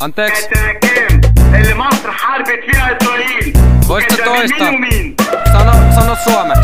Anteeksi. Voisitko toistaa? Sano suomeksi.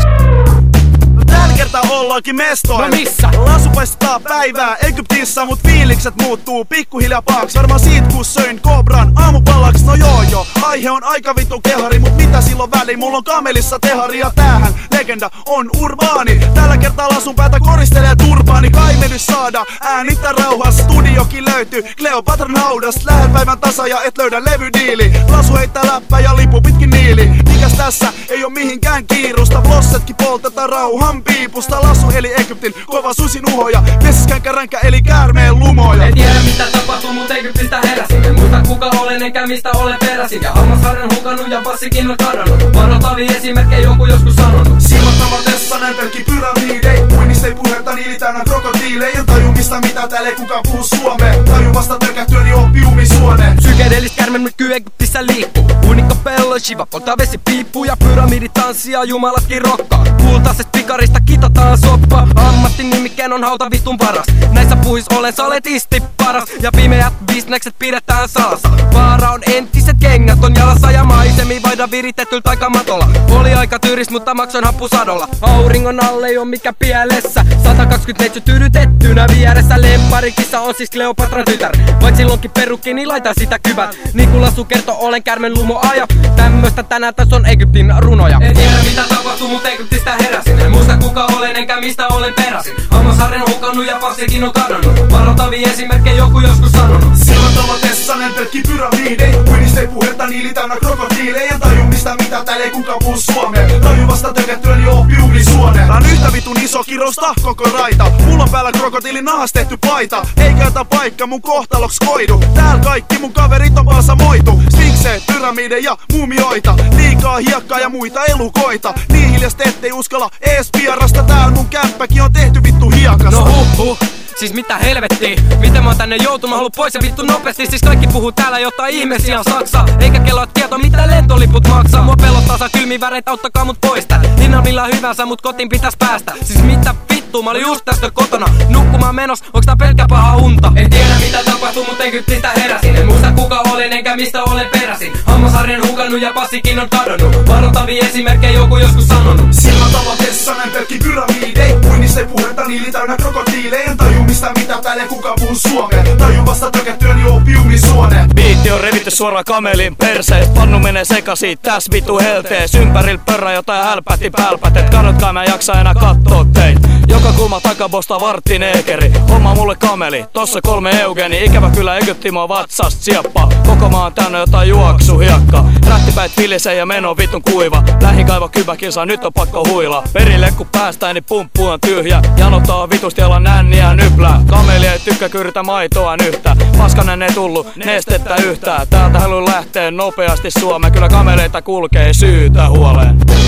Tällä kertaa ollaankin mestoilla. No missä? Lasu paistaa päivää Egyptissä, mut fiilikset muuttuu pikkuhiljaa paaks. Varmaan siitä kun söin kobran aamupalaksi. No joo, aihe on aika vittu kehari, mut mitä silloin väliin? Mulla on kamelissa tehari ja tämähän legenda on urbaani. Tällä kertaa lasun päätä koristelee turbaani. Kai me nyt saada äänittä rauhassa. Studiokin löytyy Kleopatran haudasta. Lähden päivän tasa ja et löydä levydiili. Lasu heittää läppää ja lipu pitkin niili. Mikäs tässä ei oo mihinkään kiirusta. Vlossetkin poltetaan rauhan piipusta. Lasu eli Egyptin kova susin uhoja. Vesiskänkä ränkä eli käärmeen lumoja. En tiedä mitä tapahtuu, mut Egyptistä heräsin. En muista kuka olen enkä mistä olen peräisin. Ja hammasharjan hukannut ja passikin on kadonnut. Varoitavia esimerkkejä joku joskus sanonut. Silmät avatessa näin pelkki pyramiidei. Muinista ei puhetta niili täynnä krokotiileja. En taju mistä mitä täällä ei kukaan puhu suomea. Taju vasta törkähtyöni oppiumisuone. Psykedeellistä kärmen myrkkyy Egyptissä liikkuu. Unikko pello, shiva poltaa vesi piippuu. Ja pyramidit tanssia, jumalatkin rokkaa. Kultaisesta pikarista kitataan soppa. Ammattin nimikkeen on hauta vitun paras. Näissä puhis olen saletisti paras. Ja pimeät bisnekset pidetään salassa. Vaara on entiset kengät on jalassa. Ja maisemi vaihda viritettyltä aikamatolla. Oli aika tyyris, mutta maksoin happusadolla. Auringon alle ei oo mikä pielessä. 124 tyydytettynä vieressä. Lempparikissa on siis Kleopatran tytär. Vaik silloinkin perukki, niin laita sitä kybät. Niin kun Lasu kertoo, olen kärmen lumo aja. Tämmöstä tänään tässä on Egyptin runoja. En tiedä mitä tapahtuu, mut Egyptistä heräsin. En muista kuka olen enkä mistä olen peräisin. Hammasharjan hukannut ja passikin on kadonnut. Varoitavia esimerkkejä joku joskus sanonut. Silmät avatessa näin pelkki pyramiidei. Muinista ei puhetta niili täynnä krokotiileja. En taju mistä mitä täällä ei kukaan puhu suomea. Taju vasta törkähtyöni oppiumisuone. Tää on yhtä vitun iso kirosta koko raita. Mulla on päällä krokotiilin nahas tehty paita. Eikä jätä paikka mun kohtaloks koidu. Täällä kaikki mun kaverit on vaan samoitu. Sfinkseet, pyramideja ja muumioita. Liikaa hiekkaa ja muita elukoita. Niin hiljasta ettei uskalla ees pierasta. Täällä mun kämppäkin on tehty vittu hiekasta. No siis mitä helvettiä? Miten mä oon tänne joutunut? Mä haluun pois ja vittu nopeasti. Siis kaikki puhuu täällä jotain ihmeisiä saksaa. Eikä kello tieto mitä lentoliput maksaa. Mua pelottaa saa kylmiä väreitä, auttakaa mut pois tää. Hinnan millä hyvänsä mut kotiin pitäis päästä. Siis mitä vittu? Mä olin just tästä kotona nukkumaan menos, onks tää pelkkä paha unta? En tiedä mitä tapahtuu, mut Egyptistä heräsin. En muista kuka olen enkä mistä olen peräisin. Hammasharjan hukannut ja passikin on kadonnut. Varoitavia esimerkkejä joku joskus sanonut. Silmät avatessa näin pelkki pyramiidei. Muinista ei puhetta niili täynnä krokotiileja. En taju mistä mitä täällä ei kukaan puhu suomea. Taju vasta törkähtyöni oppiumisuone. Biitti on revitty suoraan kamelin perseest. Pannu menee sekasiin, täs vitu heltees. Ympäril pörrä jotain hälpäti pälpätet. Kadotkaa mä en jaksa enää kattoo teit. Joka kulma takabosta vartti neekeri. Homma mulle kameli, tossa 3 eugeni. Ikävä kyllä Egypti mua vatsast sieppaa. Koko maan täynnä jotain juoksuhiekka. Rättipäit filisee ja meno vitun kuiva. Lähin kaiva kybäkilsa, nyt on pakko huilaa. Perille kun päästään niin pumppu on tyhjä. Janottaa vitusti olla nänniä nyplää. Kameli ei tykkää kyritä maitoa yhtä. Paskanen ei tullu nestettä yhtään. Täältä haluan lähteä nopeasti Suomeen. Kyllä kameleita kulkee syytä huoleen.